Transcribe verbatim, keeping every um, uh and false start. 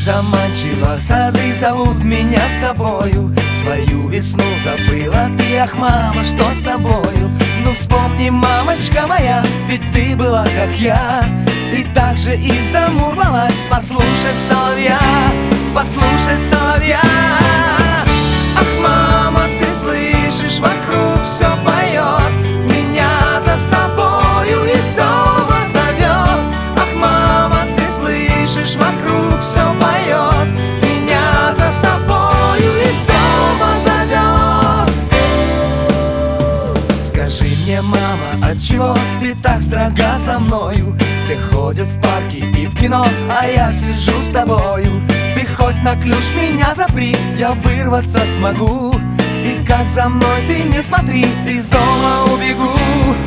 Заманчиво сады зовут меня с собою. Свою весну забыла ты, ах, мама, что с тобою? Ну вспомни, мамочка моя, ведь ты была как я, и так же из дому рвалась послушать соловья, послушать соловья. Ах, мама, ты слышишь, вокруг все поет, меня за собою из дома зовет. Ах, мама, ты слышишь, вокруг все поет, меня за собою из дома зовет. Скажи мне, мама, отчего ты так строга со мною? Все ходят в парки и в кино, а я сижу с тобою. Ты хоть на ключ меня запри, я вырваться смогу. И как за мной ты не смотри, из дома убегу.